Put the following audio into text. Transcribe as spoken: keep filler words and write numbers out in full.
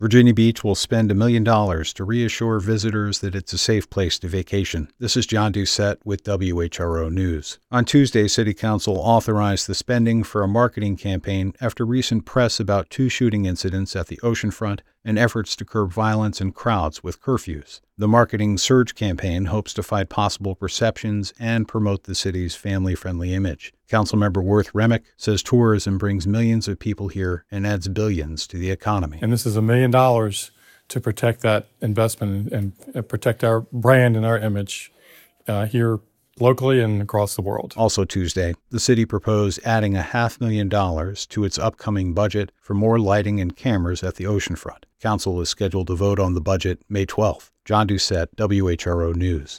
Virginia Beach will spend a million dollars to reassure visitors that it's a safe place to vacation. This is John Doucette with W H R O News. On Tuesday, City Council authorized the spending for a marketing campaign after recent press about two shooting incidents at the oceanfront and efforts to curb violence and crowds with curfews. The Marketing Surge campaign hopes to fight possible perceptions and promote the city's family-friendly image. Councilmember Worth Remick says tourism brings millions of people here and adds billions to the economy. And this is a million dollars to protect that investment and, and protect our brand and our image uh, here locally and across the world. Also Tuesday, the city proposed adding a half million dollars to its upcoming budget for more lighting and cameras at the oceanfront. Council is scheduled to vote on the budget May twelfth. John Doucette, W H R O News.